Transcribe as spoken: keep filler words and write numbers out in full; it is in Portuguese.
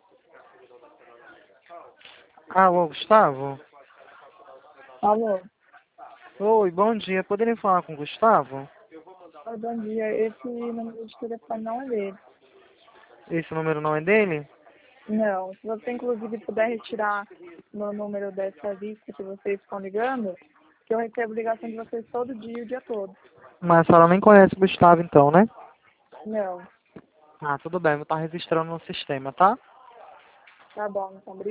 Alô, Gustavo? Alô, Oi, bom dia. Poderia falar com o Gustavo? oi, bom dia. Esse número de telefone não é dele. Esse número não é dele? Não, se você inclusive puder retirar meu número dessa lista que vocês estão ligando, que eu recebo ligação de vocês todo dia, o dia todo. Mas a senhora nem conhece o Gustavo então, né? Não, Ah, tudo bem, vou estar registrando no sistema, tá? tá bom, então, obrigada.